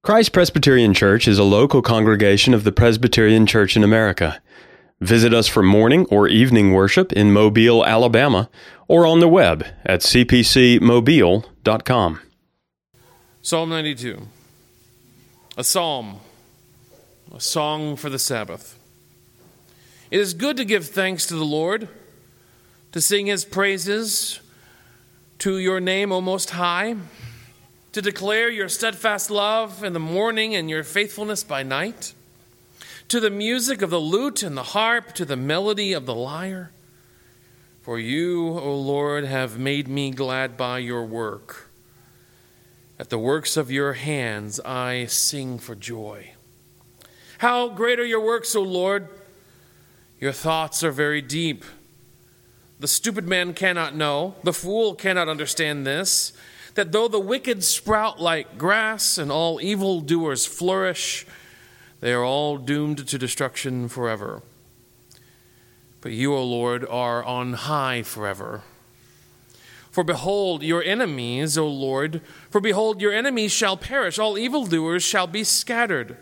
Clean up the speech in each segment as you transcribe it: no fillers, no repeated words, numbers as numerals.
Christ Presbyterian Church is a local congregation of the Presbyterian Church in America. Visit us for morning or evening worship in Mobile, Alabama, or on the web at cpcmobile.com. Psalm 92, a psalm, a song for the Sabbath. It is good to give thanks to the Lord, to sing his praises to your name, O Most High, to declare your steadfast love in the morning and your faithfulness by night, to the music of the lute and the harp, to the melody of the lyre. For you, O Lord, have made me glad by your work. At the works of your hands I sing for joy. How great are your works, O Lord! Your thoughts are very deep. The stupid man cannot know, the fool cannot understand this, that though the wicked sprout like grass and all evildoers flourish, they are all doomed to destruction forever. But you, O Lord, are on high forever. For behold your enemies, O Lord, for behold your enemies shall perish, all evildoers shall be scattered.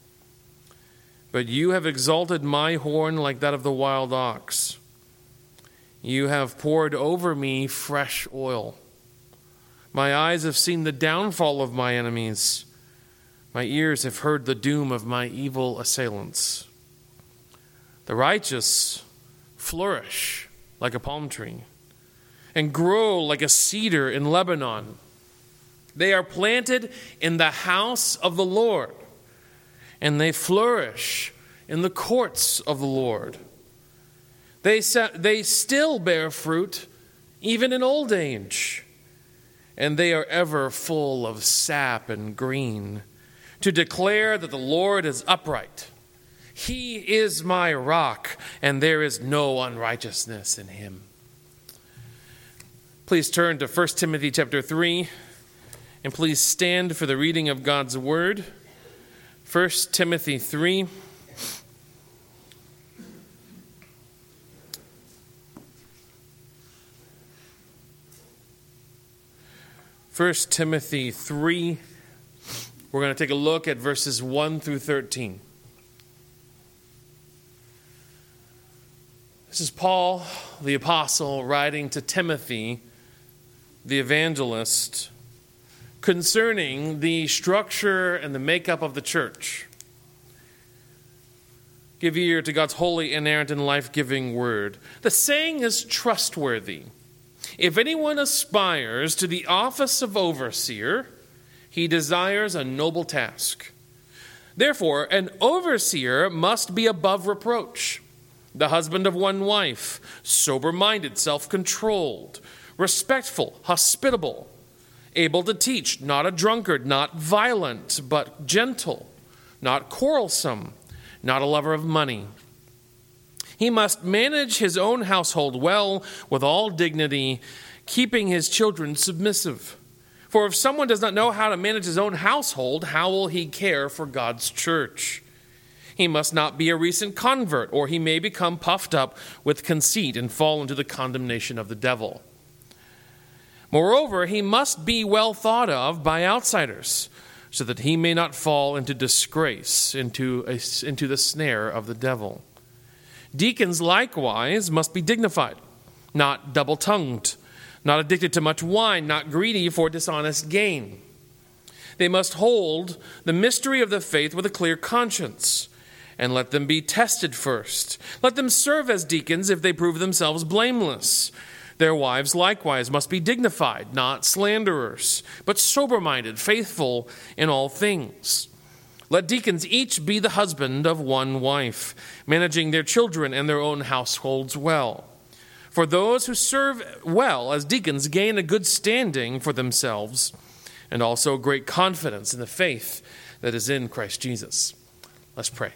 But you have exalted my horn like that of the wild ox. You have poured over me fresh oil. My eyes have seen the downfall of my enemies. My ears have heard the doom of my evil assailants. The righteous flourish like a palm tree and grow like a cedar in Lebanon. They are planted in the house of the Lord, and they flourish in the courts of the Lord. They still bear fruit even in old age, and they are ever full of sap and green, to declare that the Lord is upright. He is my rock, and there is no unrighteousness in him. Please turn to 1 Timothy chapter 3, and please stand for the reading of God's word. 1 Timothy 3. First Timothy 3, we're going to take a look at verses 1 through 13. This is Paul, the apostle, writing to Timothy, the evangelist, concerning the structure and the makeup of the church. Give ear to God's holy, inerrant, and life-giving word. The saying is trustworthy. If anyone aspires to the office of overseer, he desires a noble task. Therefore, an overseer must be above reproach, the husband of one wife, sober-minded, self-controlled, respectful, hospitable, able to teach, not a drunkard, not violent, but gentle, not quarrelsome, not a lover of money. He must manage his own household well, with all dignity, keeping his children submissive. For if someone does not know how to manage his own household, how will he care for God's church? He must not be a recent convert, or he may become puffed up with conceit and fall into the condemnation of the devil. Moreover, he must be well thought of by outsiders, so that he may not fall into disgrace, into the snare of the devil. Deacons likewise must be dignified, not double-tongued, not addicted to much wine, not greedy for dishonest gain. They must hold the mystery of the faith with a clear conscience, and let them be tested first. Let them serve as deacons if they prove themselves blameless. Their wives likewise must be dignified, not slanderers, but sober-minded, faithful in all things. Let deacons each be the husband of one wife, managing their children and their own households well. For those who serve well as deacons gain a good standing for themselves, and also great confidence in the faith that is in Christ Jesus. Let's pray.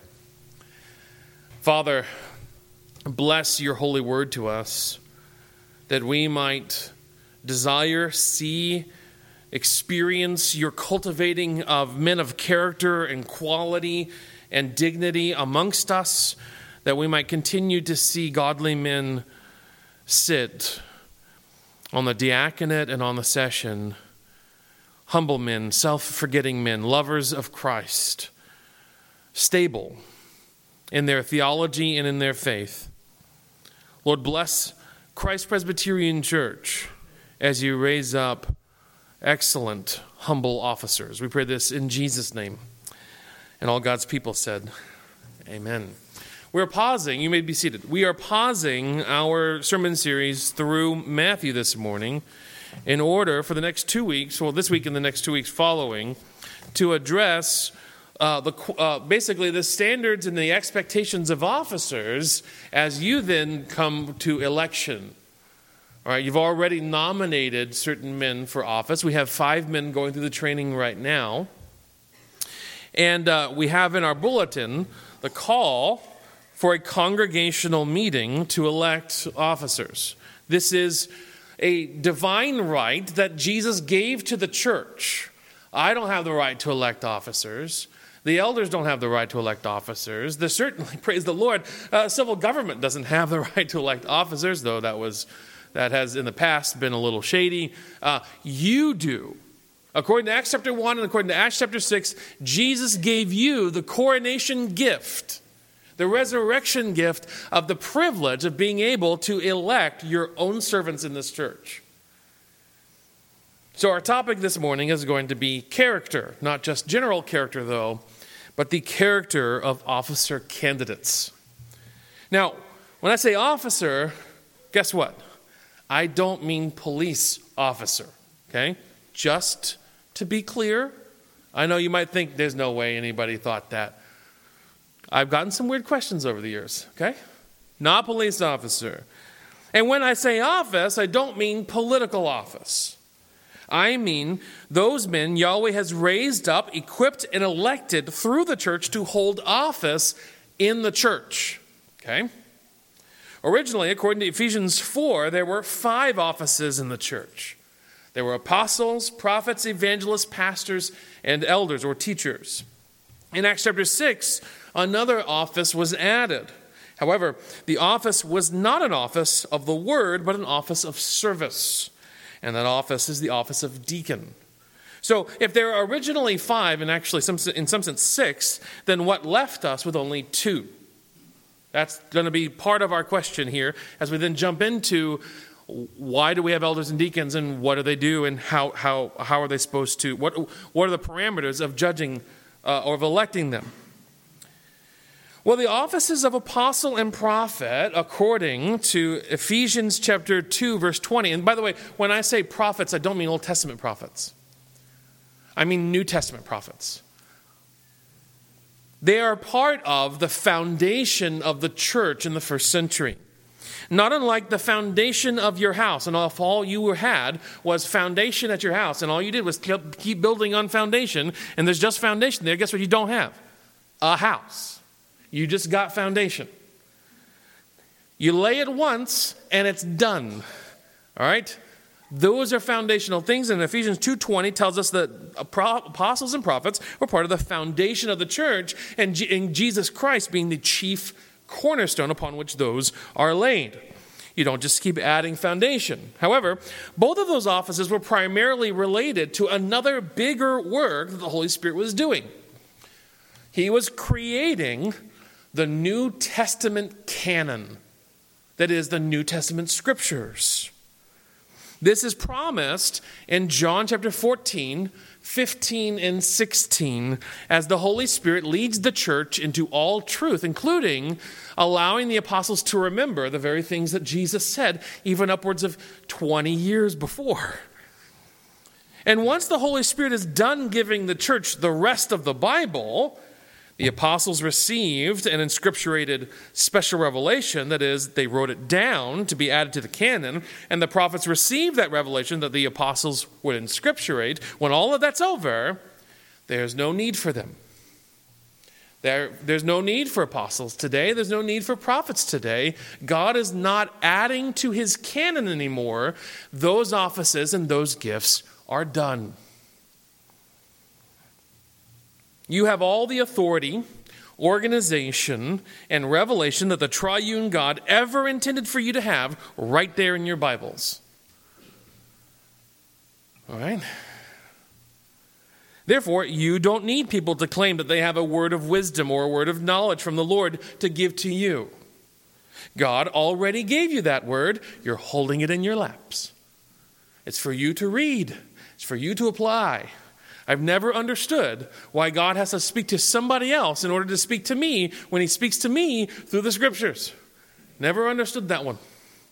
Father, bless your holy word to us, that we might desire, see, experience your cultivating of men of character and quality and dignity amongst us, that we might continue to see godly men sit on the diaconate and on the session, humble men, self-forgetting men, lovers of Christ, stable in their theology and in their faith. Lord, bless Christ Presbyterian Church as you raise up excellent, humble officers. We pray this in Jesus' name. And all God's people said, amen. We're pausing. You may be seated. We are pausing our sermon series through Matthew this morning in order for the next 2 weeks, well, this week and the next 2 weeks following, to address basically the standards and the expectations of officers as you then come to election. All right, you've already nominated certain men for office. We have 5 men going through the training right now. And we have in our bulletin the call for a congregational meeting to elect officers. This is a divine right that Jesus gave to the church. I don't have the right to elect officers. The elders don't have the right to elect officers. There's certainly, praise the Lord, civil government doesn't have the right to elect officers, though that has in the past been a little shady. You do. According to Acts chapter 1 and according to Acts chapter 6, Jesus gave you the coronation gift, the resurrection gift of the privilege of being able to elect your own servants in this church. So our topic this morning is going to be character, not just general character though, but the character of officer candidates. Now, when I say officer, guess what? I don't mean police officer, okay? Just to be clear, I know you might think there's no way anybody thought that. I've gotten some weird questions over the years, okay? Not police officer. And when I say office, I don't mean political office. I mean those men Yahweh has raised up, equipped, and elected through the church to hold office in the church, okay? Originally, according to Ephesians 4, there were 5 offices in the church. There were apostles, prophets, evangelists, pastors, and elders or teachers. In Acts chapter 6, another office was added. However, the office was not an office of the word, but an office of service. And that office is the office of deacon. So if there were originally 5, and actually in some sense 6, then what left us with only 2? That's going to be part of our question here as we then jump into why do we have elders and deacons and what do they do and how are they supposed to, what are the parameters of judging or of electing them? Well, the offices of apostle and prophet, according to Ephesians chapter 2, verse 20, and by the way, when I say prophets, I don't mean Old Testament prophets. I mean New Testament prophets. They are part of the foundation of the church in the first century. Not unlike the foundation of your house, and if all you had was foundation at your house, and all you did was keep building on foundation, and there's just foundation there, guess what you don't have? A house. You just got foundation. You lay it once, and it's done. All right? Those are foundational things, and Ephesians 2:20 tells us that apostles and prophets were part of the foundation of the church, and Jesus Christ being the chief cornerstone upon which those are laid. You don't just keep adding foundation. However, both of those offices were primarily related to another bigger work that the Holy Spirit was doing. He was creating the New Testament canon, that is, the New Testament scriptures. This is promised in John chapter 14, 15, and 16 as the Holy Spirit leads the church into all truth, including allowing the apostles to remember the very things that Jesus said even upwards of 20 years before. And once the Holy Spirit is done giving the church the rest of the Bible, the apostles received an inscripturated special revelation, that is, they wrote it down to be added to the canon, and the prophets received that revelation that the apostles would inscripturate. When all of that's over, there's no need for them. There's no need for apostles today. There's no need for prophets today. God is not adding to his canon anymore. Those offices and those gifts are done. You have all the authority, organization, and revelation that the triune God ever intended for you to have right there in your Bibles. All right? Therefore, you don't need people to claim that they have a word of wisdom or a word of knowledge from the Lord to give to you. God already gave you that word. You're holding it in your laps. It's for you to read. It's for you to apply. I've never understood why God has to speak to somebody else in order to speak to me when he speaks to me through the scriptures. Never understood that one.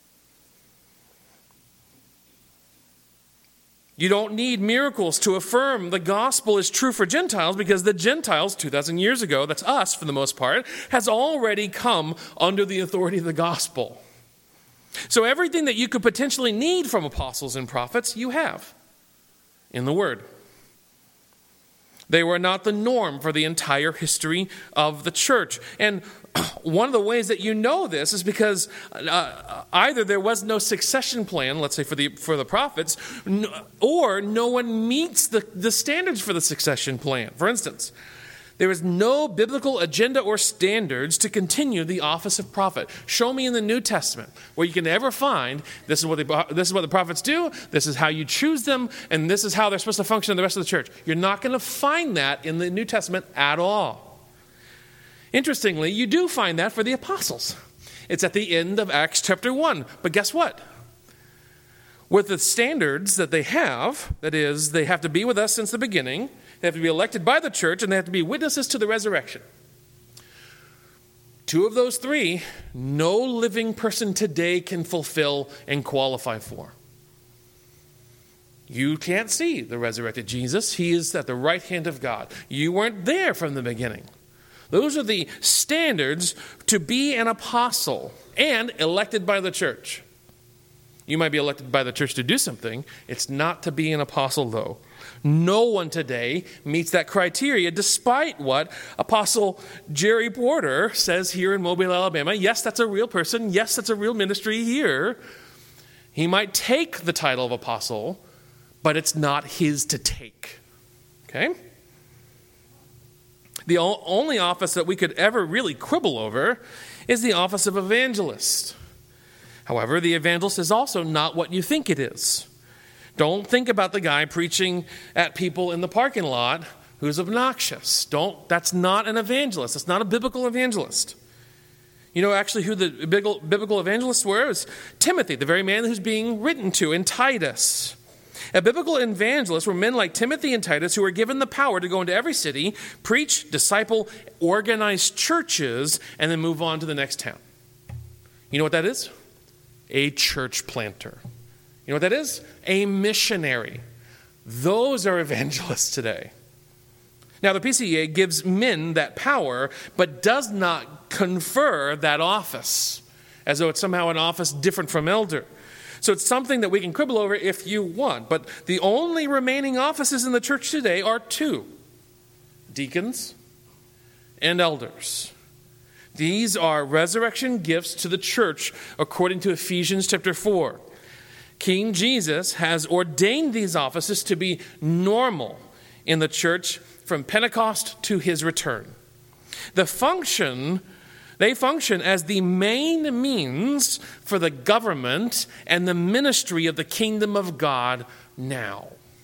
You don't need miracles to affirm the gospel is true for Gentiles, because the Gentiles 2,000 years ago, that's us for the most part, has already come under the authority of the gospel. So everything that you could potentially need from apostles and prophets, you have in the Word. They were not the norm for the entire history of the church. And one of the ways that you know this is because either there was no succession plan, let's say for the prophets, or no one meets the standards for the succession plan. For instance, there is no biblical agenda or standards to continue the office of prophet. Show me in the New Testament where you can ever find this is what the prophets do, this is how you choose them, and this is how they're supposed to function in the rest of the church. You're not going to find that in the New Testament at all. Interestingly, you do find that for the apostles. It's at the end of Acts chapter 1. But guess what? With the standards that they have, that is, they have to be with us since the beginning, they have to be elected by the church, and they have to be witnesses to the resurrection. 2 of those 3, no living person today can fulfill and qualify for. You can't see the resurrected Jesus. He is at the right hand of God. You weren't there from the beginning. Those are the standards to be an apostle and elected by the church. You might be elected by the church to do something. It's not to be an apostle, though. No one today meets that criteria, despite what Apostle Jerry Porter says here in Mobile, Alabama. Yes, that's a real person. Yes, that's a real ministry here. He might take the title of apostle, but it's not his to take. Okay? The only office that we could ever really quibble over is the office of evangelist. However, the evangelist is also not what you think it is. Don't think about the guy preaching at people in the parking lot who's obnoxious. That's not an evangelist. That's not a biblical evangelist. You know actually who the biblical evangelists were? It was Timothy, the very man who's being written to in Titus. A biblical evangelist were men like Timothy and Titus who were given the power to go into every city, preach, disciple, organize churches, and then move on to the next town. You know what that is? A church planter. You know what that is? A missionary. Those are evangelists today. Now, the PCEA gives men that power, but does not confer that office, as though it's somehow an office different from elder. So it's something that we can quibble over if you want. But the only remaining offices in the church today are 2. Deacons and elders. These are resurrection gifts to the church according to Ephesians chapter 4. King Jesus has ordained these offices to be normal in the church from Pentecost to his return. They function as the main means for the government and the ministry of the kingdom of God now.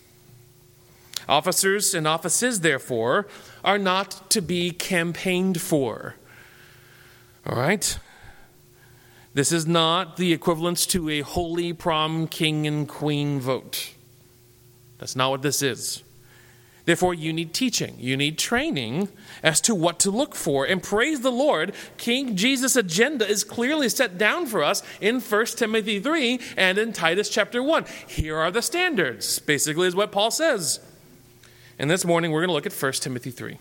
Officers and offices, therefore, are not to be campaigned for. All right? This is not the equivalence to a holy prom king and queen vote. That's not what this is. Therefore, you need teaching. You need training as to what to look for. And praise the Lord, King Jesus' agenda is clearly set down for us in 1 Timothy 3 and in Titus chapter 1. Here are the standards, basically is what Paul says. And this morning, we're going to look at 1 Timothy 3.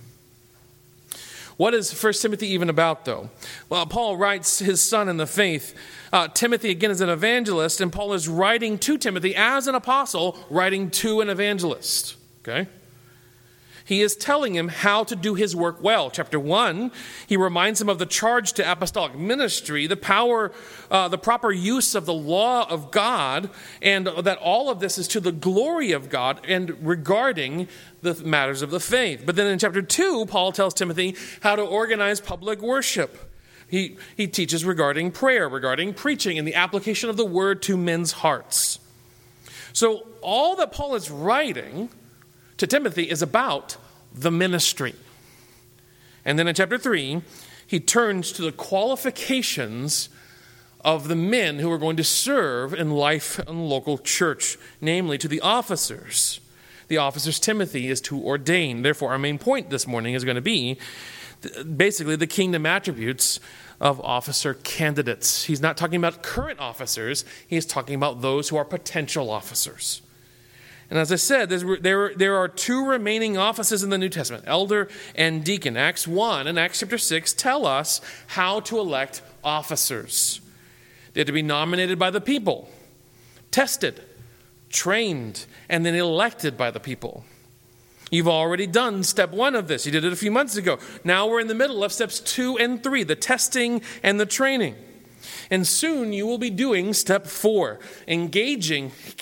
What is 1 Timothy even about, though? Well, Paul writes his son in the faith. Timothy, again, is an evangelist, and Paul is writing to Timothy as an apostle, writing to an evangelist. Okay? He is telling him how to do his work well. Chapter 1, he reminds him of the charge to apostolic ministry, the proper use of the law of God, and that all of this is to the glory of God and regarding the matters of the faith. But then in chapter 2, Paul tells Timothy how to organize public worship. He teaches regarding prayer, regarding preaching, and the application of the word to men's hearts. So all that Paul is writing to Timothy is about the ministry. And then in chapter 3, he turns to the qualifications of the men who are going to serve in life and local church, namely to the officers. The officers Timothy is to ordain. Therefore, our main point this morning is going to be basically the kingdom attributes of officer candidates. He's not talking about current officers. He's talking about those who are potential officers. And as I said, there are two remaining offices in the New Testament, elder and deacon. Acts 1 and Acts chapter 6 tell us how to elect officers. They have to be nominated by the people, tested, trained, and then elected by the people. You've already done step 1 of this. You did it a few months ago. Now we're in the middle of steps 2 and 3, the testing and the training. And soon you will be doing step 4, engaging a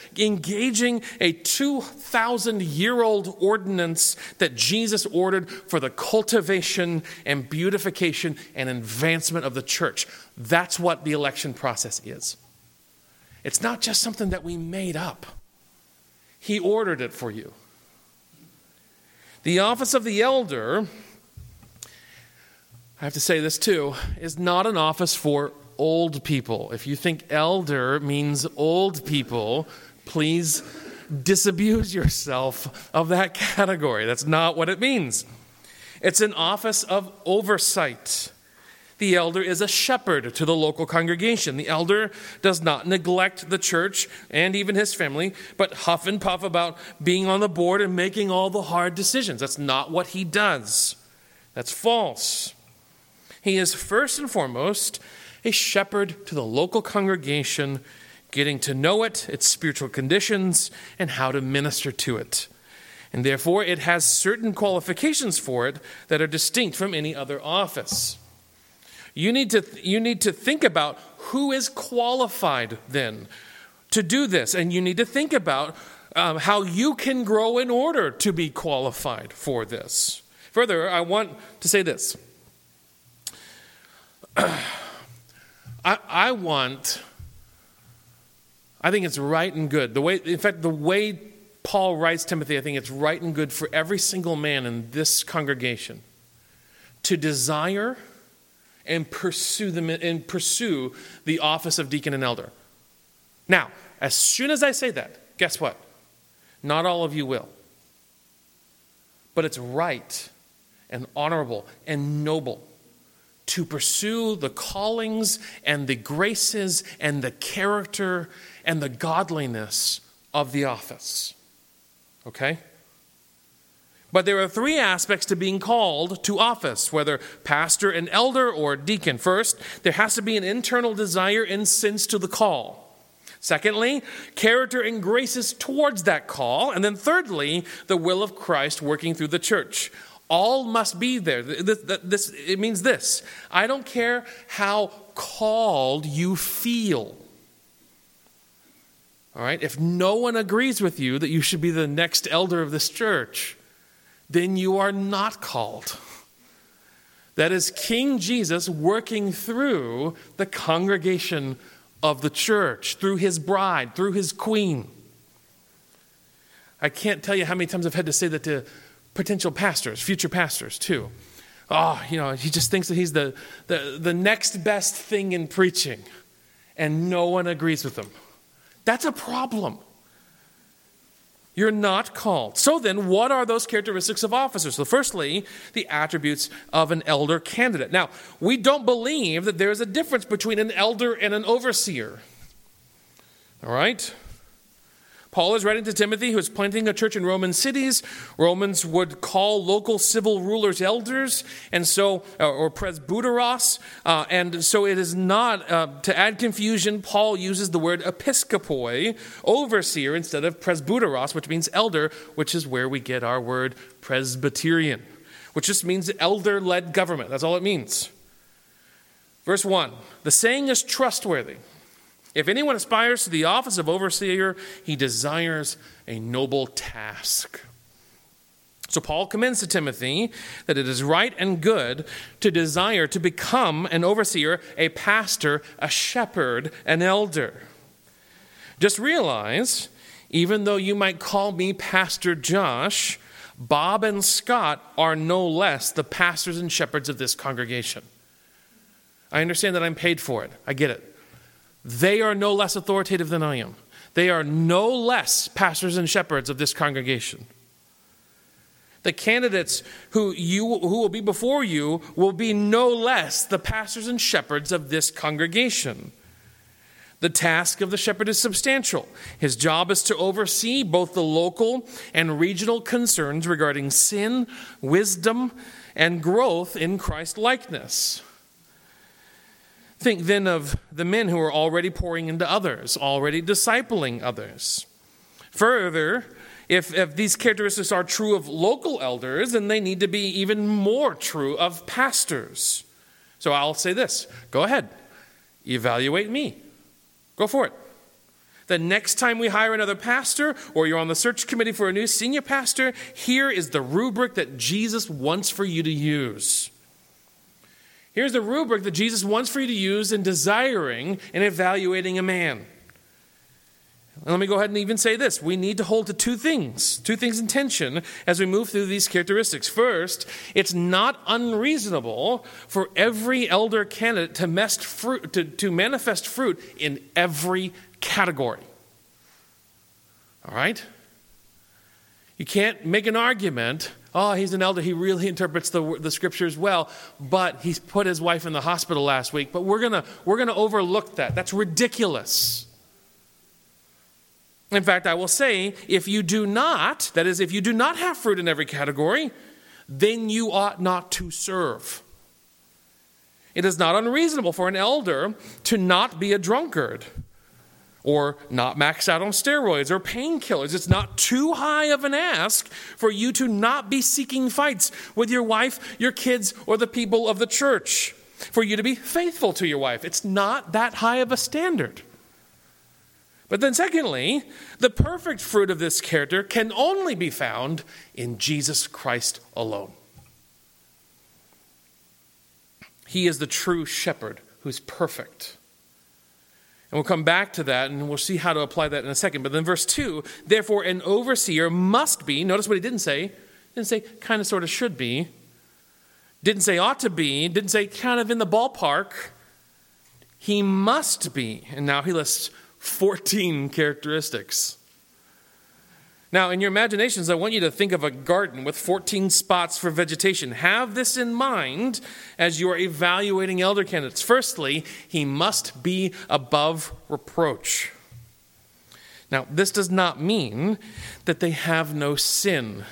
2,000-year-old ordinance that Jesus ordered for the cultivation and beautification and advancement of the church. That's what the election process is. It's not just something that we made up. He ordered it for you. The office of the elder, I have to say this too, is not an office for old people. If you think elder means old people, please disabuse yourself of that category. That's not what it means. It's an office of oversight. The elder is a shepherd to the local congregation. The elder does not neglect the church and even his family, but huff and puff about being on the board and making all the hard decisions. That's not what he does. That's false. He is first and foremost a shepherd to the local congregation, getting to know it, its spiritual conditions, and how to minister to it. And therefore, it has certain qualifications for it that are distinct from any other office. You need to think about who is qualified then to do this. And you need to think about how you can grow in order to be qualified for this. Further, I want to say this. I think it's right and good. The way Paul writes Timothy, I think it's right and good for every single man in this congregation to desire and pursue the office of deacon and elder. Now, as soon as I say that, guess what? Not all of you will. But it's right and honorable and noble to pursue the callings and the graces and the character and the godliness of the office. Okay? But there are 3 aspects to being called to office, whether pastor and elder or deacon. First, there has to be an internal desire and sense to the call. Secondly, character and graces towards that call. And then thirdly, the will of Christ working through the church. All must be there. It means this. I don't care how called you feel. All right? If no one agrees with you that you should be the next elder of this church, then you are not called. That is King Jesus working through the congregation of the church, through his bride, through his queen. I can't tell you how many times I've had to say that to potential pastors, future pastors too. He just thinks that he's the next best thing in preaching, and no one agrees with him. That's a problem. You're not called. So then, what are those characteristics of officers? So firstly, the attributes of an elder candidate. Now, we don't believe that there's a difference between an elder and an overseer. All right? Paul is writing to Timothy, who is planting a church in Roman cities. Romans would call local civil rulers elders, and so or presbyteros. And so it is not, to add confusion, Paul uses the word episkopoi, overseer, instead of presbyteros, which means elder, which is where we get our word Presbyterian, which just means elder-led government. That's all it means. Verse 1, the saying is trustworthy. If anyone aspires to the office of overseer, he desires a noble task. So Paul commends to Timothy that it is right and good to desire to become an overseer, a pastor, a shepherd, an elder. Just realize, even though you might call me Pastor Josh, Bob and Scott are no less the pastors and shepherds of this congregation. I understand that I'm paid for it. I get it. They are no less authoritative than I am. They are no less pastors and shepherds of this congregation. The candidates who will be before you will be no less the pastors and shepherds of this congregation. The task of the shepherd is substantial. His job is to oversee both the local and regional concerns regarding sin, wisdom, and growth in Christ-likeness. Think then of the men who are already pouring into others, already discipling others. Further, if these characteristics are true of local elders, then they need to be even more true of pastors. So I'll say this. Go ahead. Evaluate me. Go for it. The next time we hire another pastor, or you're on the search committee for a new senior pastor, here is the rubric that Jesus wants for you to use. Here's the rubric that Jesus wants for you to use in desiring and evaluating a man. And let me go ahead and even say this. We need to hold to two things in tension as we move through these characteristics. First, it's not unreasonable for every elder candidate to manifest fruit in every category. All right? You can't make an argument, oh, he's an elder, he really interprets the scriptures well, but he's put his wife in the hospital last week, but we're gonna overlook that. That's ridiculous. In fact, I will say, if you do not have fruit in every category, then you ought not to serve. It is not unreasonable for an elder to not be a drunkard or not max out on steroids or painkillers. It's not too high of an ask for you to not be seeking fights with your wife, your kids, or the people of the church. For you to be faithful to your wife. It's not that high of a standard. But then secondly, the perfect fruit of this character can only be found in Jesus Christ alone. He is the true shepherd who's perfect. And we'll come back to that and we'll see how to apply that in a second. But then verse 2, therefore an overseer must be, notice what he didn't say. He didn't say kind of sort of should be. Didn't say ought to be. Didn't say kind of in the ballpark. He must be. And now he lists 14 characteristics. Now, in your imaginations, I want you to think of a garden with 14 spots for vegetation. Have this in mind as you are evaluating elder candidates. Firstly, he must be above reproach. Now, this does not mean that they have no sin.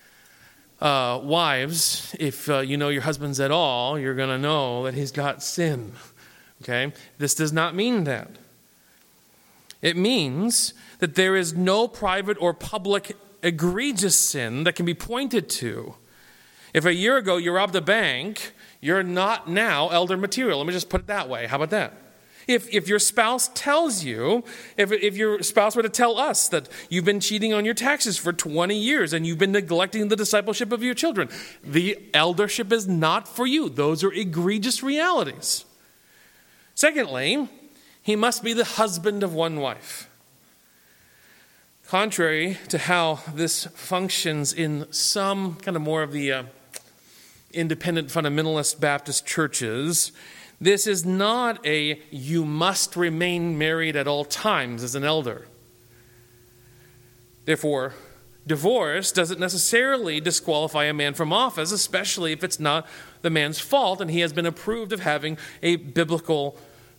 Wives, if you know your husbands at all, you're going to know that he's got sin. Okay? This does not mean that. It means that there is no private or public egregious sin that can be pointed to. If a year ago you robbed a bank, you're not now elder material. Let me just put it that way. How about that? If your spouse tells you, if your spouse were to tell us that you've been cheating on your taxes for 20 years and you've been neglecting the discipleship of your children, the eldership is not for you. Those are egregious realities. Secondly, he must be the husband of one wife. Contrary to how this functions in some kind of more of the independent fundamentalist Baptist churches, this is not a you must remain married at all times as an elder. Therefore, divorce doesn't necessarily disqualify a man from office, especially if it's not the man's fault and he has been approved of having a biblical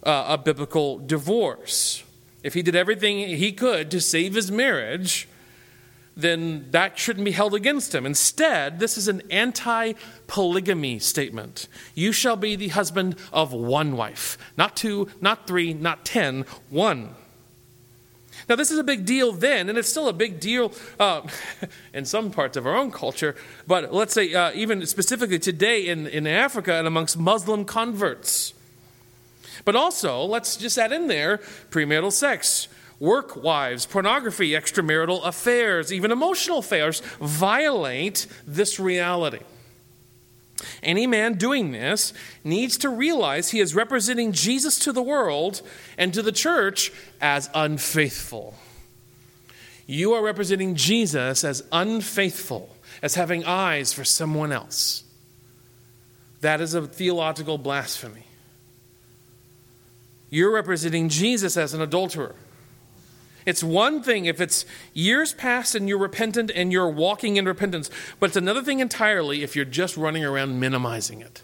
divorce. If he did everything he could to save his marriage, then that shouldn't be held against him. Instead, this is an anti-polygamy statement. You shall be the husband of one wife. Not 2, not 3, not 10, 1. Now, this is a big deal then, and it's still a big deal in some parts of our own culture, but let's say even specifically today in Africa and amongst Muslim converts. But also, let's just add in there premarital sex, work wives, pornography, extramarital affairs, even emotional affairs violate this reality. Any man doing this needs to realize he is representing Jesus to the world and to the church as unfaithful. you are representing Jesus as unfaithful, as having eyes for someone else. That is a theological blasphemy. You're representing Jesus as an adulterer. It's one thing if it's years past and you're repentant and you're walking in repentance, but it's another thing entirely if you're just running around minimizing it.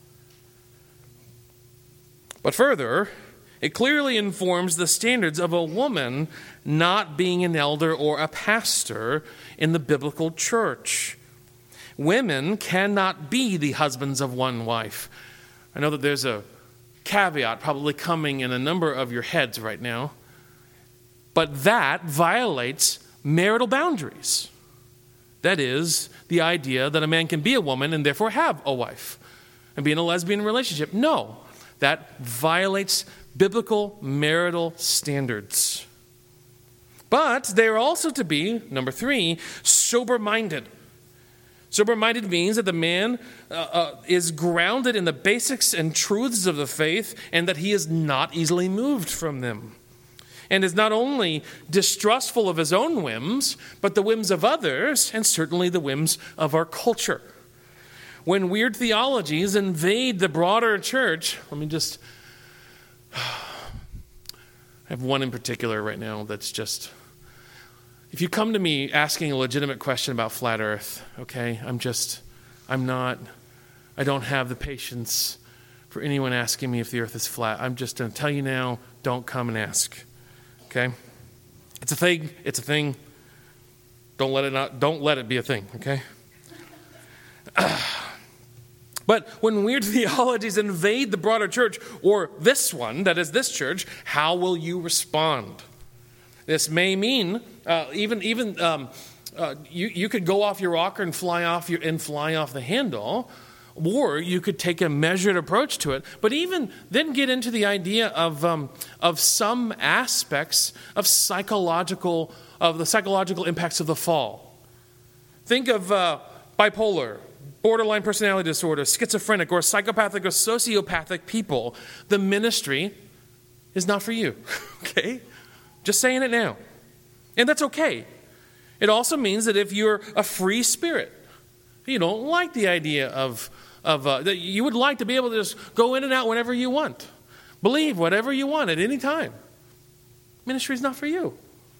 But further, it clearly informs the standards of a woman not being an elder or a pastor in the biblical church. Women cannot be the husbands of one wife. I know that there's a caveat probably coming in a number of your heads right now, but that violates marital boundaries. That is, the idea that a man can be a woman and therefore have a wife and be in a lesbian relationship. No, that violates biblical marital standards. But they are also to be, number 3, sober-minded. Sober-minded means that the man is grounded in the basics and truths of the faith and that he is not easily moved from them. And is not only distrustful of his own whims, but the whims of others, and certainly the whims of our culture. When weird theologies invade the broader church, I have one in particular right now that's just, if you come to me asking a legitimate question about flat earth, okay, I don't have the patience for anyone asking me if the earth is flat. I'm just going to tell you now, don't come and ask. Okay? It's a thing. Don't let it be a thing, okay? But when weird theologies invade the broader church, or this one, that is this church, how will you respond? This may mean you could go off your rocker and fly off the handle, or you could take a measured approach to it. But even then, get into the idea of some aspects of the psychological impacts of the fall. Think of bipolar, borderline personality disorder, schizophrenic, or psychopathic or sociopathic people. The ministry is not for you. Okay? Just saying it now. And that's okay. It also means that if you're a free spirit, you don't like the idea of that you would like to be able to just go in and out whenever you want. Believe whatever you want at any time. Ministry is not for you.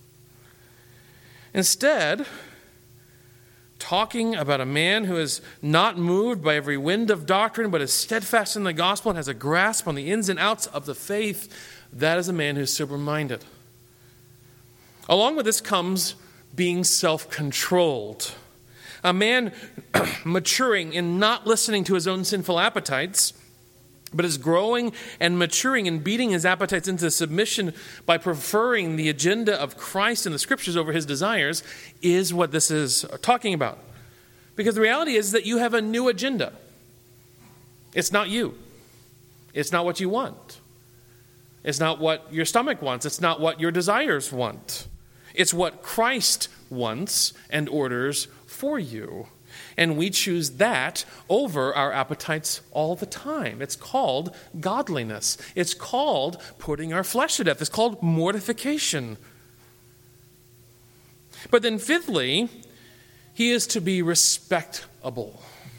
Instead, talking about a man who is not moved by every wind of doctrine, but is steadfast in the gospel and has a grasp on the ins and outs of the faith, that is a man who's sober-minded. Along with this comes being self-controlled. A man maturing in not listening to his own sinful appetites, but is growing and maturing and beating his appetites into submission by preferring the agenda of Christ and the Scriptures over his desires, is what this is talking about. Because the reality is that you have a new agenda. It's not you. It's not what you want. It's not what your stomach wants. It's not what your desires want. It's what Christ wants and orders for you. And we choose that over our appetites all the time. It's called godliness. It's called putting our flesh to death. It's called mortification. But then fifthly, he is to be respectable.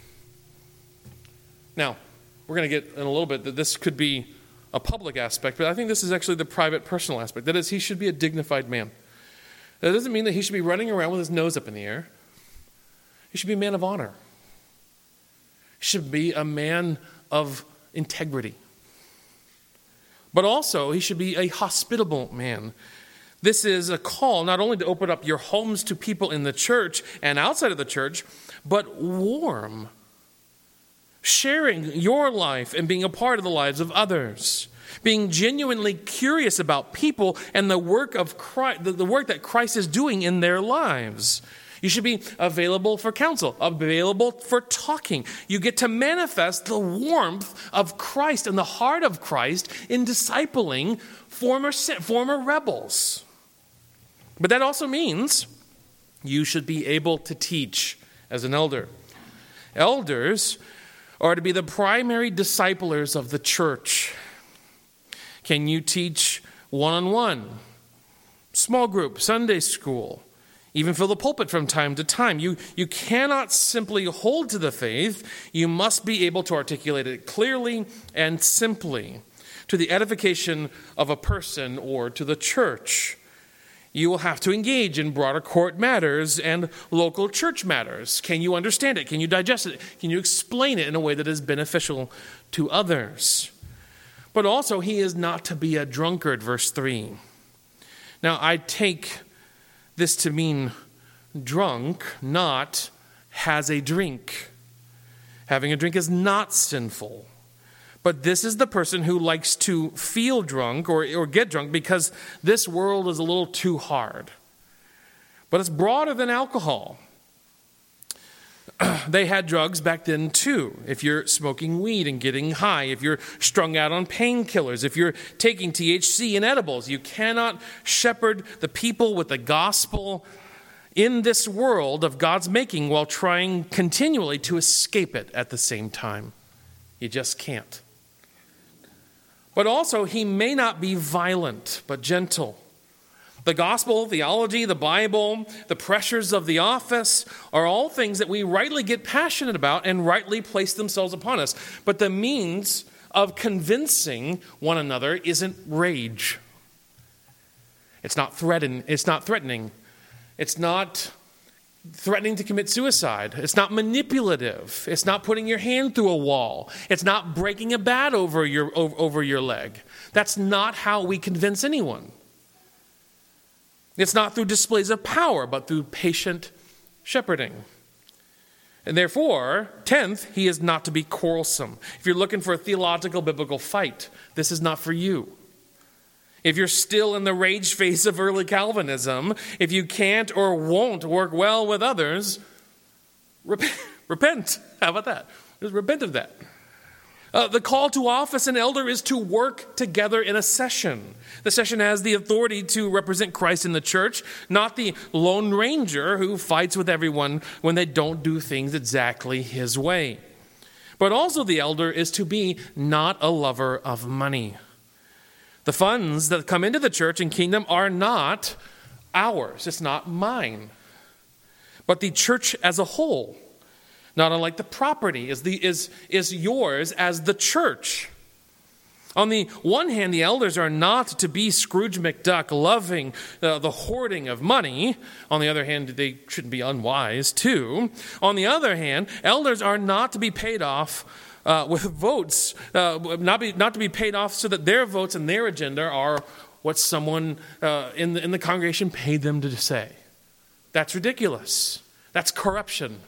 Now, we're going to get in a little bit that this could be a public aspect, but I think this is actually the private, personal aspect. That is, he should be a dignified man. That doesn't mean that he should be running around with his nose up in the air. He should be a man of honor. He should be a man of integrity. But also, he should be a hospitable man. This is a call not only to open up your homes to people in the church and outside of the church, but warm. Sharing your life and being a part of the lives of others. Being genuinely curious about people and the work of Christ, the work that Christ is doing in their lives. You should be available for counsel, available for talking. You get to manifest the warmth of Christ and the heart of Christ in discipling former rebels. But that also means you should be able to teach as an elder. Elders are to be the primary disciplers of the church. Can you teach one-on-one, small group, Sunday school? even fill the pulpit from time to time. You cannot simply hold to the faith. You must be able to articulate it clearly and simply to the edification of a person or to the church. You will have to engage in broader court matters and local church matters. Can you understand it? Can you digest it? Can you explain it in a way that is beneficial to others? But also, he is not to be a drunkard, verse 3. Now, I take this to mean drunk, not has a drink. Having a drink is not sinful. But this is the person who likes to feel drunk or get drunk because this world is a little too hard. But it's broader than alcohol. They had drugs back then too. If you're smoking weed and getting high, if you're strung out on painkillers, if you're taking THC and edibles, you cannot shepherd the people with the gospel in this world of God's making while trying continually to escape it at the same time. You just can't. But also, he may not be violent, but gentle. The gospel, theology, the Bible, the pressures of the office are all things that we rightly get passionate about and rightly place themselves upon us. But the means of convincing one another isn't rage. It's not threatening. It's not threatening to commit suicide. It's not manipulative. It's not putting your hand through a wall. It's not breaking a bat over your leg. That's not how we convince anyone. It's not through displays of power, but through patient shepherding. And therefore, 10th, he is not to be quarrelsome. If you're looking for a theological biblical fight, this is not for you. If you're still in the rage phase of early Calvinism, if you can't or won't work well with others, repent. How about that? Just repent of that. The call to office and elder is to work together in a session. The session has the authority to represent Christ in the church, not the lone ranger who fights with everyone when they don't do things exactly his way. But also the elder is to be not a lover of money. The funds that come into the church and kingdom are not ours. It's not mine. But the church as a whole, not unlike the property, is yours as the church. On the one hand, the elders are not to be Scrooge McDuck, loving the hoarding of money. On the other hand, they shouldn't be unwise too. On the other hand, elders are not to be paid off with votes, not to be paid off so that their votes and their agenda are what someone in the congregation paid them to say. That's ridiculous. That's corruption.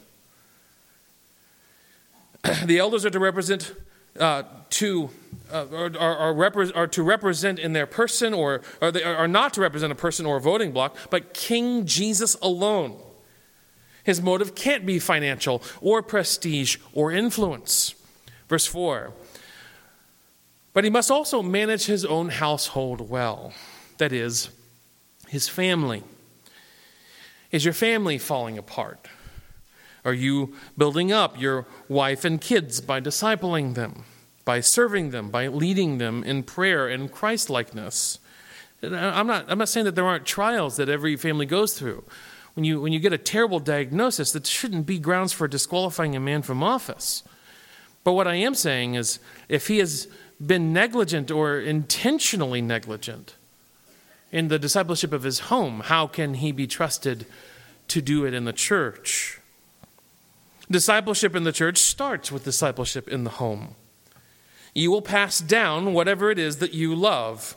The elders are to represent to represent in their person, or they are not to represent a person or a voting bloc, but King Jesus alone. His motive can't be financial or prestige or influence. Verse 4, but he must also manage his own household well. That is, his family. Is your family falling apart? Are you building up your wife and kids by discipling them, by serving them, by leading them in prayer and Christ-likeness? I'm not saying that there aren't trials that every family goes through. When you get a terrible diagnosis, that shouldn't be grounds for disqualifying a man from office. But what I am saying is, if he has been negligent or intentionally negligent in the discipleship of his home, how can he be trusted to do it in the church? Discipleship in the church starts with discipleship in the home. You will pass down whatever it is that you love.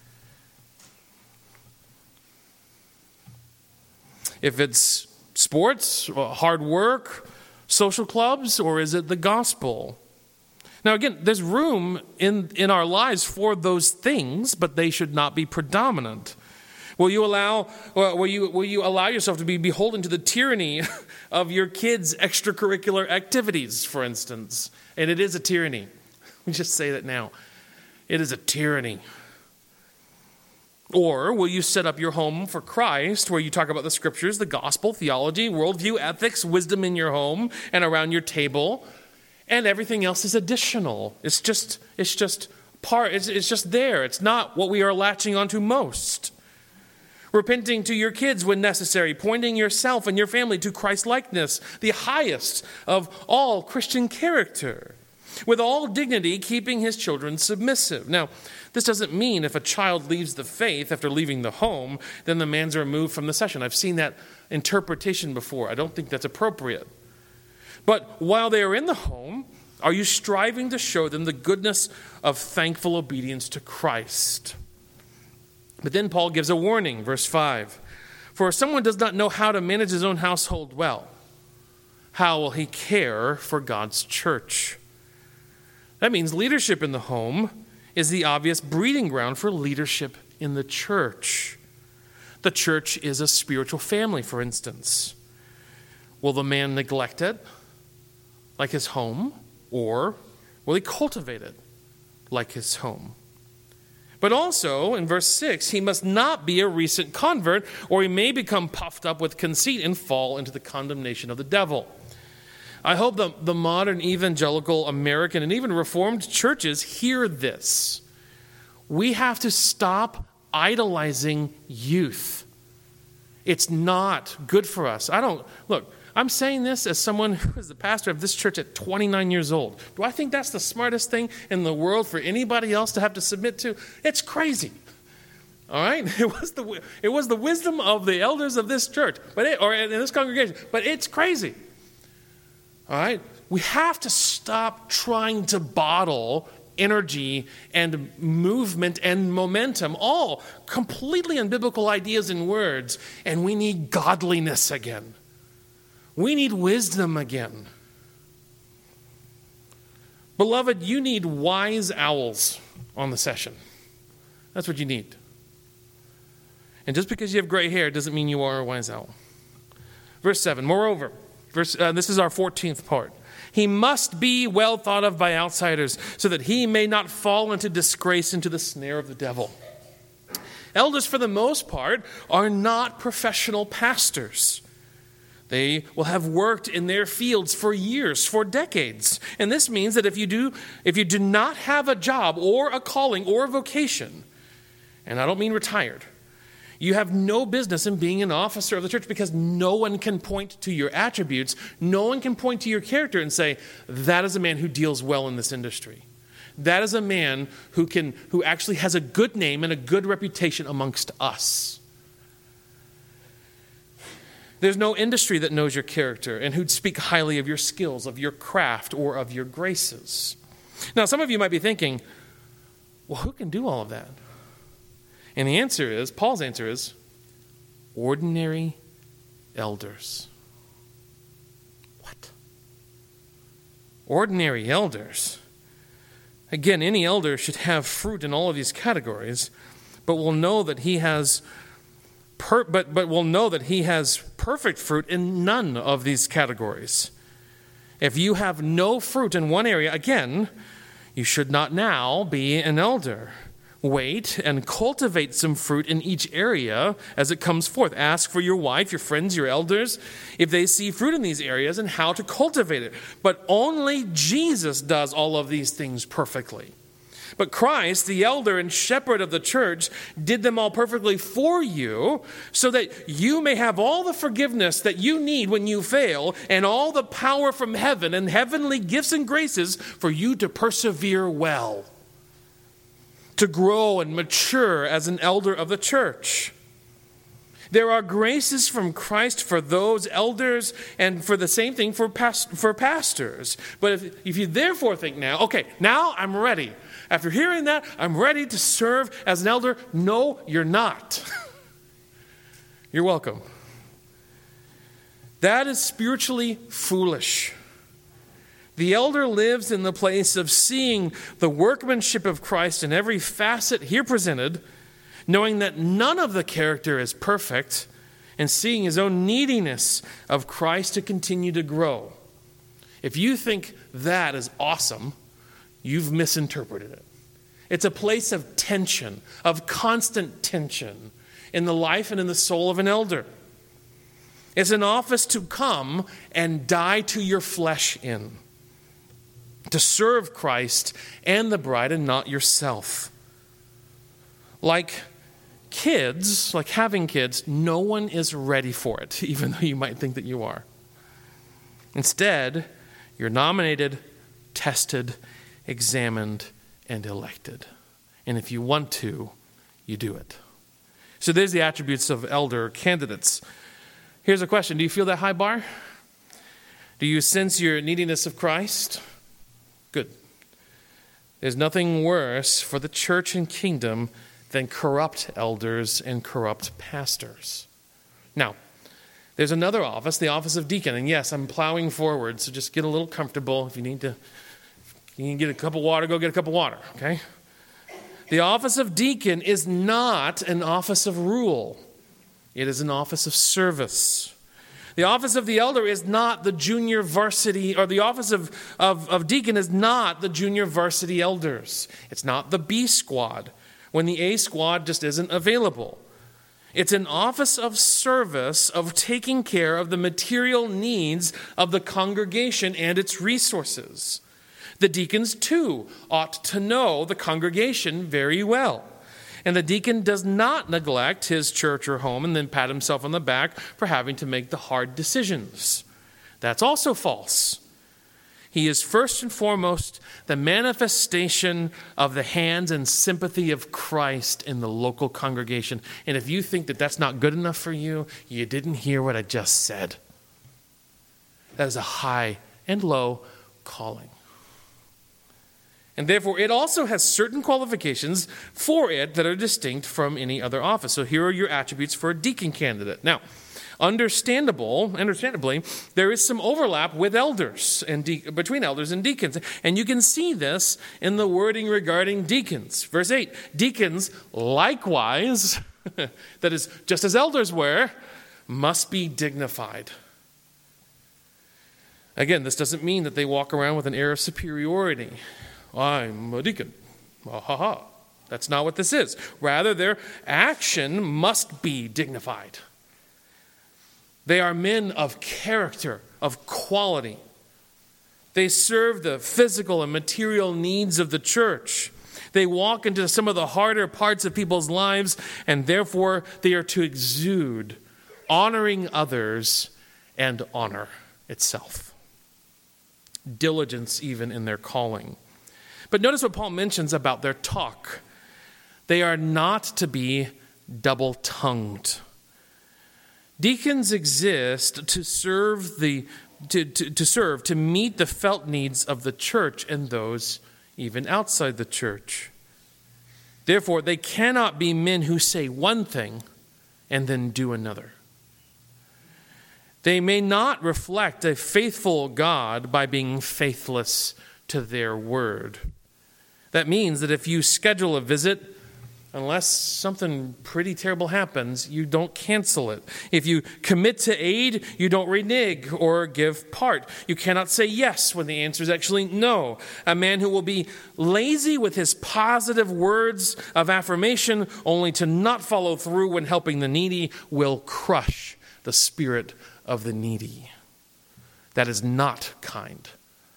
If it's sports, hard work, social clubs, or is it the gospel? Now again, there's room in our lives for those things, but they should not be predominant. Will you allow yourself to be beholden to the tyranny of your kids' extracurricular activities, for instance? And it is a tyranny. Let me just say that now. It is a tyranny. Or will you set up your home for Christ, where you talk about the scriptures, the gospel, theology, worldview, ethics, wisdom in your home and around your table, and everything else is additional. It's just there. It's not what we are latching onto most. repenting to your kids when necessary, pointing yourself and your family to Christ-likeness, the highest of all Christian character, with all dignity, keeping his children submissive. Now, this doesn't mean if a child leaves the faith after leaving the home, then the man's removed from the session. I've seen that interpretation before. I don't think that's appropriate. But while they are in the home, are you striving to show them the goodness of thankful obedience to Christ? But then Paul gives a warning, verse 5. For if someone does not know how to manage his own household well, how will he care for God's church? That means leadership in the home is the obvious breeding ground for leadership in the church. The church is a spiritual family, for instance. Will the man neglect it like his home, or will he cultivate it like his home? But also, in verse 6, he must not be a recent convert, or he may become puffed up with conceit and fall into the condemnation of the devil. I hope the modern evangelical American and even Reformed churches hear this. We have to stop idolizing youth. It's not good for us. I'm saying this as someone who is the pastor of this church at 29 years old. Do I think that's the smartest thing in the world for anybody else to have to submit to? It's crazy. All right? It was the wisdom of the elders of this church, or in this congregation, but it's crazy. All right? We have to stop trying to bottle energy and movement and momentum, all completely unbiblical ideas and words, and we need godliness again. We need wisdom again. Beloved, you need wise owls on the session. That's what you need. And just because you have gray hair doesn't mean you are a wise owl. Verse 7, moreover, this is our 14th part. He must be well thought of by outsiders so that he may not fall into disgrace, into the snare of the devil. Elders, for the most part, are not professional pastors. They will have worked in their fields for years, for decades. And this means that if you do not have a job or a calling or a vocation, and I don't mean retired, you have no business in being an officer of the church, because no one can point to your attributes, no one can point to your character and say, that is a man who deals well in this industry. That is a man who actually has a good name and a good reputation amongst us. There's no industry that knows your character and who'd speak highly of your skills, of your craft, or of your graces. Now, some of you might be thinking, well, who can do all of that? And the answer is, Paul's answer is, ordinary elders. What? Ordinary elders? Again, any elder should have fruit in all of these categories, but we'll know that he has perfect fruit in none of these categories. If you have no fruit in one area, again, you should not now be an elder. Wait and cultivate some fruit in each area as it comes forth. Ask for your wife, your friends, your elders, if they see fruit in these areas and how to cultivate it. But only Jesus does all of these things perfectly. But Christ, the elder and shepherd of the church, did them all perfectly for you so that you may have all the forgiveness that you need when you fail and all the power from heaven and heavenly gifts and graces for you to persevere well, to grow and mature as an elder of the church. There are graces from Christ for those elders and for the same thing for pastors. But if you therefore think now, okay, now I'm ready. After hearing that, I'm ready to serve as an elder. No, you're not. You're welcome. That is spiritually foolish. The elder lives in the place of seeing the workmanship of Christ in every facet here presented, knowing that none of the character is perfect, and seeing his own neediness of Christ to continue to grow. If you think that is awesome, you've misinterpreted it. It's a place of tension, of constant tension in the life and in the soul of an elder. It's an office to come and die to your flesh in, to serve Christ and the bride and not yourself. Like kids, like having kids, no one is ready for it, even though you might think that you are. Instead, you're nominated, tested, examined, and elected. And if you want to, you do it. So there's the attributes of elder candidates. Here's a question. Do you feel that high bar? Do you sense your neediness of Christ? Good. There's nothing worse for the church and kingdom than corrupt elders and corrupt pastors. Now, there's another office, the office of deacon. And yes, I'm plowing forward, so just get a little comfortable. If you need to get a cup of water, go get a cup of water, okay? The office of deacon is not an office of rule. It is an office of service. The office of the elder is not the junior varsity, or the office of deacon is not the junior varsity elders. It's not the B squad when the A squad just isn't available. It's an office of service, of taking care of the material needs of the congregation and its resources. The deacons, too, ought to know the congregation very well. And the deacon does not neglect his church or home and then pat himself on the back for having to make the hard decisions. That's also false. He is first and foremost the manifestation of the hands and sympathy of Christ in the local congregation. And if you think that that's not good enough for you, you didn't hear what I just said. That is a high and low calling. And therefore, it also has certain qualifications for it that are distinct from any other office. So here are your attributes for a deacon candidate. Now, understandably, there is some overlap with elders and between elders and deacons. And you can see this in the wording regarding deacons. Verse 8, deacons likewise, that is, just as elders were, must be dignified. Again, this doesn't mean that they walk around with an air of superiority. I'm a deacon. That's not what this is. Rather, their action must be dignified. They are men of character, of quality. They serve the physical and material needs of the church. They walk into some of the harder parts of people's lives, and therefore they are to exude honoring others and honor itself. Diligence even in their calling. But notice what Paul mentions about their talk. They are not to be double-tongued. Deacons exist to serve to meet the felt needs of the church and those even outside the church. Therefore, they cannot be men who say one thing and then do another. They may not reflect a faithful God by being faithless to their word. That means that if you schedule a visit, unless something pretty terrible happens, you don't cancel it. If you commit to aid, you don't renege or give part. You cannot say yes when the answer is actually no. A man who will be lazy with his positive words of affirmation only to not follow through when helping the needy will crush the spirit of the needy. That is not kind.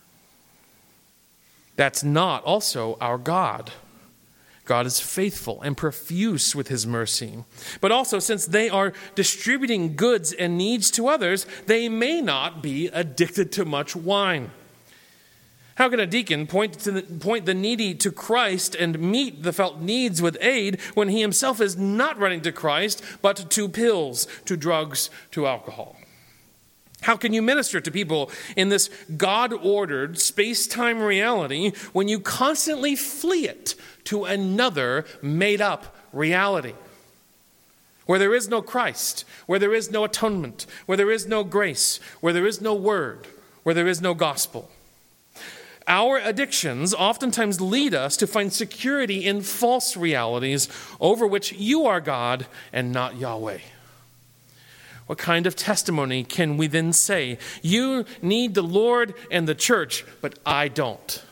That's not also our God. God is faithful and profuse with his mercy. But also, since they are distributing goods and needs to others, they may not be addicted to much wine. How can a deacon point the needy to Christ and meet the felt needs with aid when he himself is not running to Christ, but to pills, to drugs, to alcohol? How can you minister to people in this God-ordered space-time reality when you constantly flee it to another made-up reality? Where there is no Christ, where there is no atonement, where there is no grace, where there is no word, where there is no gospel. Our addictions oftentimes lead us to find security in false realities over which you are God and not Yahweh. What kind of testimony can we then say? You need the Lord and the church, but I don't.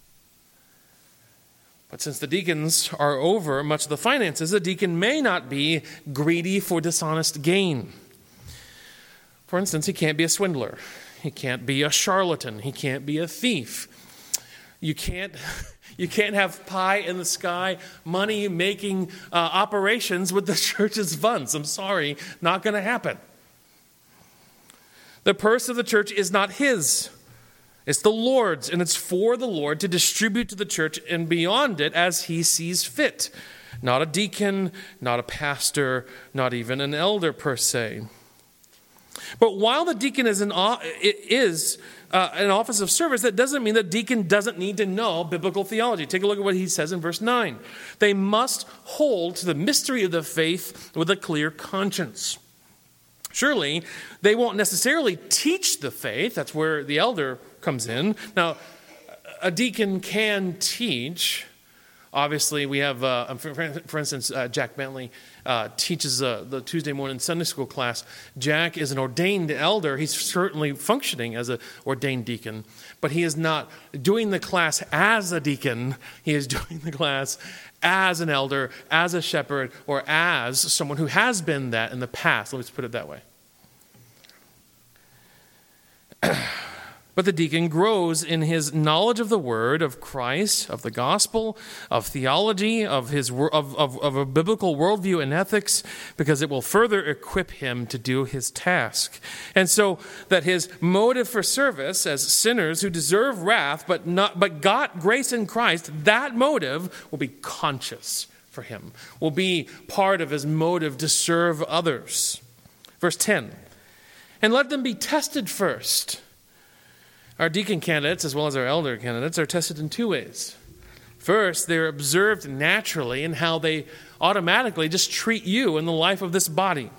But since the deacons are over much of the finances, a deacon may not be greedy for dishonest gain. For instance, he can't be a swindler. He can't be a charlatan. He can't be a thief. You can't have pie in the sky, money-making operations with the church's funds. I'm sorry, not going to happen. The purse of the church is not his. It's the Lord's, and it's for the Lord to distribute to the church and beyond it as he sees fit. Not a deacon, not a pastor, not even an elder per se. But while the deacon is an office of service, that doesn't mean that deacon doesn't need to know biblical theology. Take a look at what he says in verse 9. They must hold to the mystery of the faith with a clear conscience. Surely, they won't necessarily teach the faith. That's where the elder comes in. Now, a deacon can teach. Obviously, we have, for instance, Jack Bentley teaches the Tuesday morning Sunday school class. Jack is an ordained elder. He's certainly functioning as an ordained deacon, but he is not doing the class as a deacon. He is doing the class as an elder, as a shepherd, or as someone who has been that in the past. Let's put it that way. But the deacon grows in his knowledge of the word, of Christ, of the gospel, of theology, of a biblical worldview and ethics, because it will further equip him to do his task. And so that his motive for service as sinners who deserve wrath but got grace in Christ, that motive will be conscious for him, will be part of his motive to serve others. Verse 10, and let them be tested first. Our deacon candidates, as well as our elder candidates, are tested in two ways. First, they're observed naturally in how they automatically just treat you in the life of this body.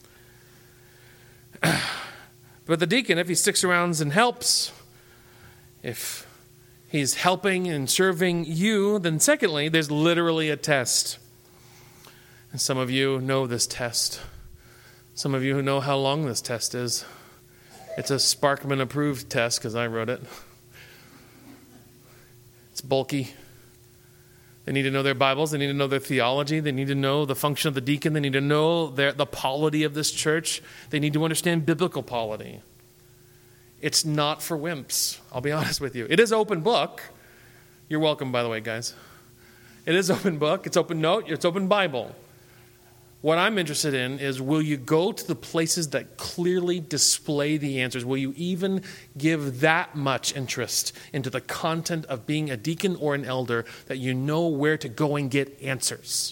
But the deacon, if he sticks around and helps, if he's helping and serving you, then secondly, there's literally a test. And some of you know this test. Some of you who know how long this test is. It's a Sparkman-approved test because I wrote it. It's bulky. They need to know their Bibles. They need to know their theology. They need to know the function of the deacon. They need to know the polity of this church. They need to understand biblical polity. It's not for wimps, I'll be honest with you. It is open book. You're welcome, by the way, guys. It is open book. It's open note. It's open Bible. What I'm interested in is, will you go to the places that clearly display the answers? Will you even give that much interest into the content of being a deacon or an elder that you know where to go and get answers?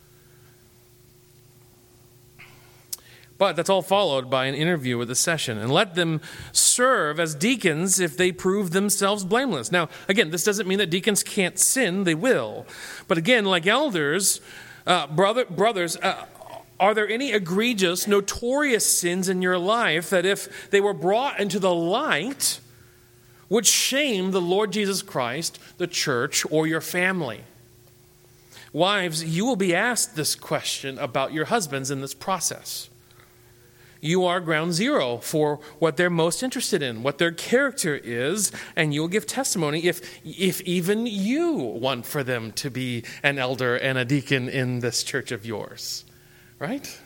But that's all followed by an interview with a session. And let them serve as deacons if they prove themselves blameless. Now, again, this doesn't mean that deacons can't sin. They will. But again, like elders, brothers, are there any egregious, notorious sins in your life that if they were brought into the light would shame the Lord Jesus Christ, the church, or your family? Wives, you will be asked this question about your husbands in this process. You are ground zero for what they're most interested in, what their character is, and you'll give testimony if even you want for them to be an elder and a deacon in this church of yours. Right?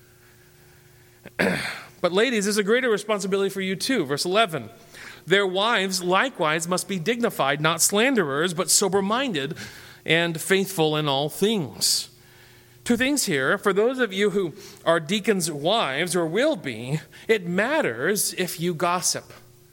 But ladies, there's a greater responsibility for you too. Verse 11, their wives likewise must be dignified, not slanderers, but sober-minded and faithful in all things. Two things here. For those of you who are deacons' wives or will be, it matters if you gossip.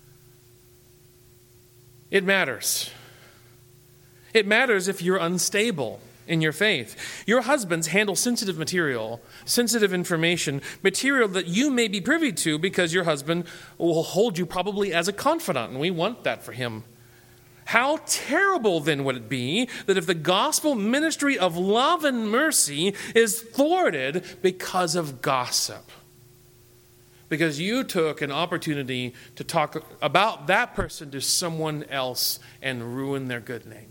It matters. It matters if you're unstable in your faith. Your husbands handle sensitive material, sensitive information, material that you may be privy to because your husband will hold you probably as a confidant, and we want that for him. How terrible then would it be that if the gospel ministry of love and mercy is thwarted because of gossip? Because you took an opportunity to talk about that person to someone else and ruin their good name.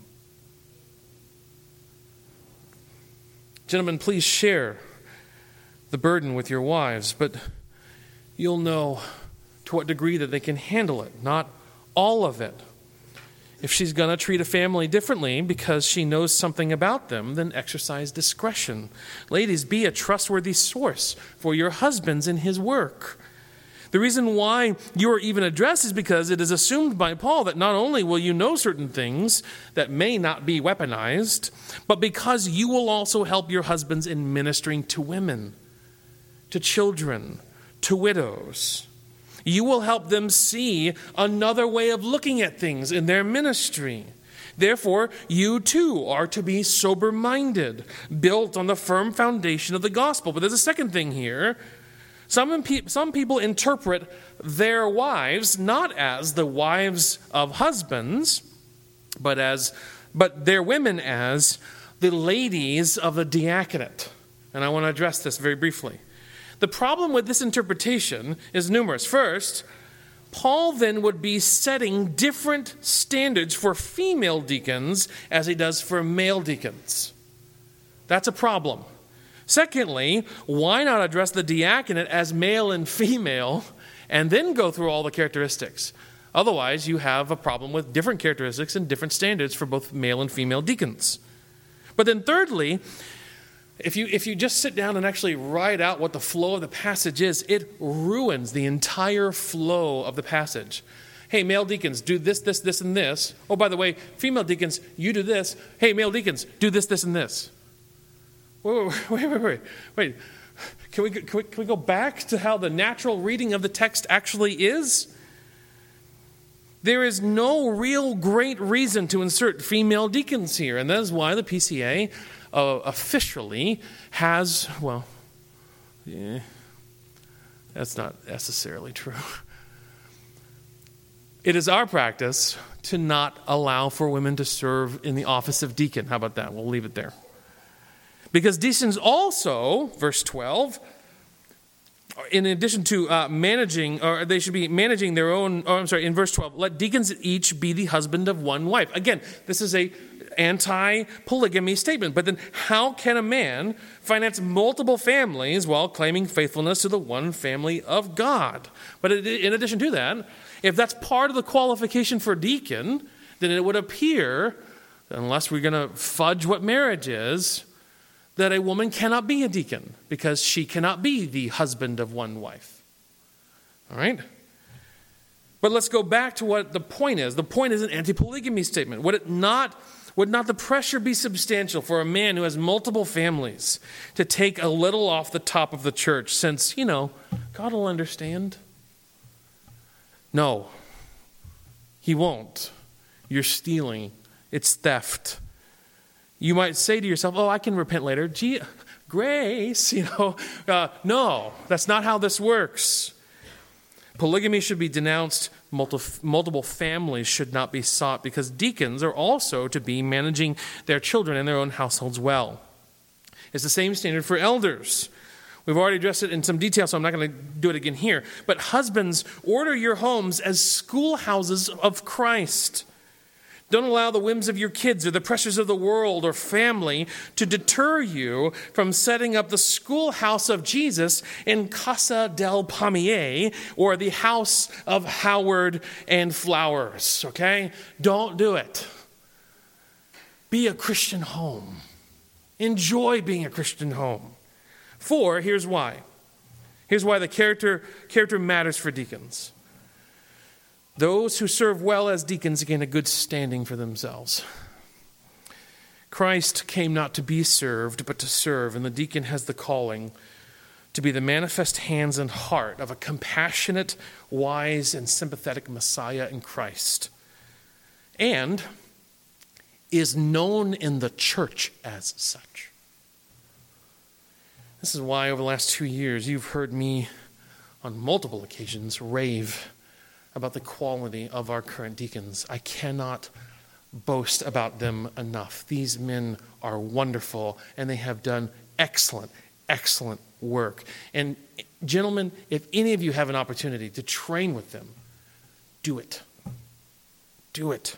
Gentlemen, please share the burden with your wives, but you'll know to what degree that they can handle it, not all of it. If she's going to treat a family differently because she knows something about them, then exercise discretion. Ladies, be a trustworthy source for your husbands in his work. The reason why you are even addressed is because it is assumed by Paul that not only will you know certain things that may not be weaponized, but because you will also help your husbands in ministering to women, to children, to widows. You will help them see another way of looking at things in their ministry. Therefore, you too are to be sober-minded, built on the firm foundation of the gospel. But there's a second thing here. Some people interpret their wives not as the wives of husbands, but their women as the ladies of the diaconate. And I want to address this very briefly. The problem with this interpretation is numerous. First, Paul then would be setting different standards for female deacons as he does for male deacons. That's a problem. Secondly, why not address the diaconate as male and female and then go through all the characteristics? Otherwise, you have a problem with different characteristics and different standards for both male and female deacons. But then thirdly, if you just sit down and actually write out what the flow of the passage is, it ruins the entire flow of the passage. Hey, male deacons, do this, this, this, and this. Oh, by the way, female deacons, you do this. Hey, male deacons, do this, this, and this. Wait. Can we go back to how the natural reading of the text actually is? There is no real great reason to insert female deacons here, and that is why the PCA officially has, that's not necessarily true. It is our practice to not allow for women to serve in the office of deacon. How about that? We'll leave it there. Because deacons also, verse 12, in addition to managing, or they should be managing their own, in verse 12, let deacons each be the husband of one wife. Again, this is a anti-polygamy statement. But then how can a man finance multiple families while claiming faithfulness to the one family of God? But in addition to that, if that's part of the qualification for deacon, then it would appear, unless we're going to fudge what marriage is, that a woman cannot be a deacon because she cannot be the husband of one wife. All right? But let's go back to what the point is. The point is an anti-polygamy statement. Would not the pressure be substantial for a man who has multiple families to take a little off the top of the church since, God will understand? No, he won't. You're stealing. It's theft. You might say to yourself, I can repent later. Gee, grace, no, that's not how this works. Polygamy should be denounced. Multiple families should not be sought because deacons are also to be managing their children and their own households well. It's the same standard for elders. We've already addressed it in some detail, so I'm not going to do it again here. But husbands, order your homes as schoolhouses of Christ. Don't allow the whims of your kids or the pressures of the world or family to deter you from setting up the schoolhouse of Jesus in Casa del Palmier or the house of Howard and Flowers, okay? Don't do it. Be a Christian home. Enjoy being a Christian home. For, here's why. Here's why the character matters for deacons. Those who serve well as deacons gain a good standing for themselves. Christ came not to be served, but to serve, and the deacon has the calling to be the manifest hands and heart of a compassionate, wise, and sympathetic Messiah in Christ, and is known in the church as such. This is why over the last 2 years you've heard me on multiple occasions rave about the quality of our current deacons. I cannot boast about them enough. These men are wonderful, and they have done excellent work. And gentlemen, if any of you have an opportunity to train with them, do it. Do it.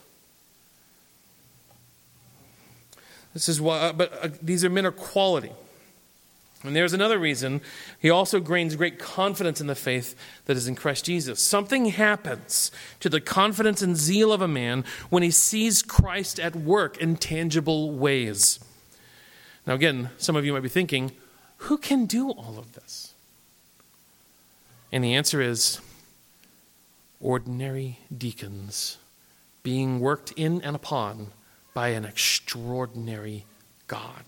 This is why, these are men of quality. And there's another reason. He also gains great confidence in the faith that is in Christ Jesus. Something happens to the confidence and zeal of a man when he sees Christ at work in tangible ways. Now again, some of you might be thinking, who can do all of this? And the answer is ordinary deacons being worked in and upon by an extraordinary God.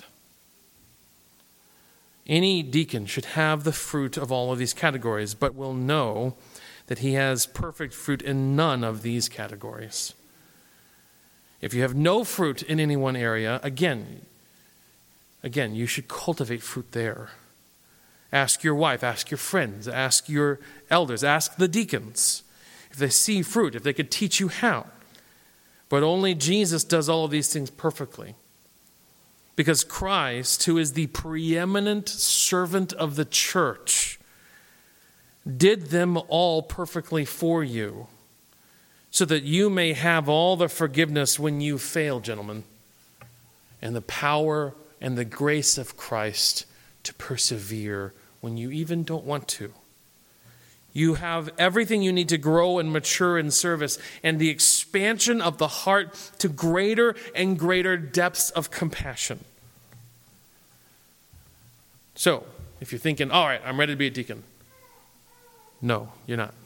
Any deacon should have the fruit of all of these categories, but will know that he has perfect fruit in none of these categories. If you have no fruit in any one area, again, you should cultivate fruit there. Ask your wife, ask your friends, ask your elders, ask the deacons if they see fruit, if they could teach you how. But only Jesus does all of these things perfectly. Because Christ, who is the preeminent servant of the church, did them all perfectly for you, so that you may have all the forgiveness when you fail, gentlemen, and the power and the grace of Christ to persevere when you even don't want to. You have everything you need to grow and mature in service, and the expansion of the heart to greater and greater depths of compassion. So, if you're thinking, all right, I'm ready to be a deacon. No, you're not.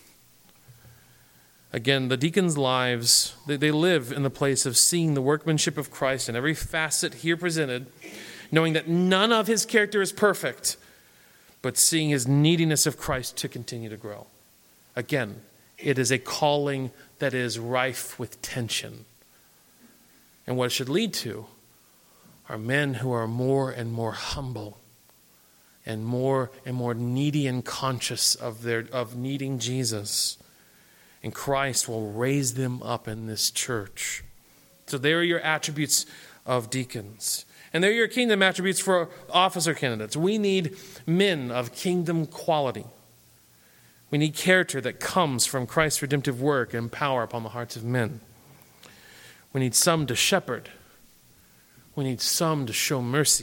Again, the deacons' lives, they live in the place of seeing the workmanship of Christ in every facet here presented, knowing that none of his character is perfect, but seeing his neediness of Christ to continue to grow. Again, it is a calling that is rife with tension. And what it should lead to are men who are more and more humble and more needy and conscious of needing Jesus. And Christ will raise them up in this church. So there are your attributes of deacons. And there are your kingdom attributes for officer candidates. We need men of kingdom quality. We need character that comes from Christ's redemptive work and power upon the hearts of men. We need some to shepherd. We need some to show mercy.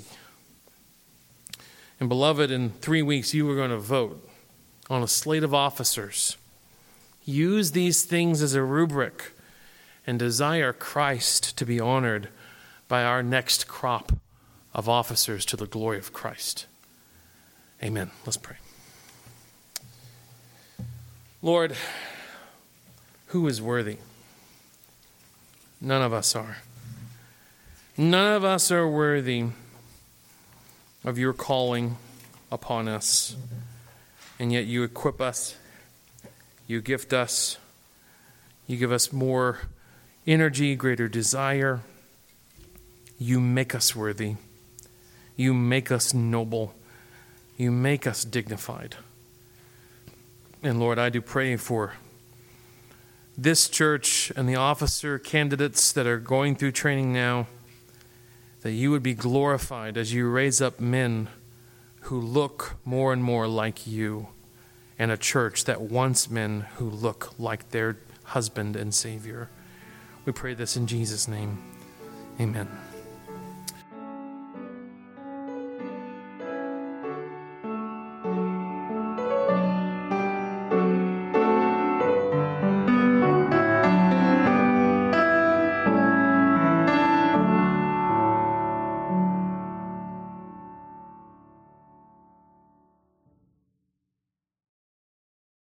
And beloved, in 3 weeks you are going to vote on a slate of officers. Use these things as a rubric and desire Christ to be honored by our next crop of officers to the glory of Christ. Amen. Let's pray. Lord, who is worthy? None of us are. None of us are worthy of your calling upon us. And yet you equip us. You gift us. You give us more energy, greater desire. You make us worthy. You make us noble. You make us dignified. And Lord, I do pray for this church and the officer candidates that are going through training now, that you would be glorified as you raise up men who look more and more like you, and a church that wants men who look like their husband and Savior. We pray this in Jesus' name. Amen.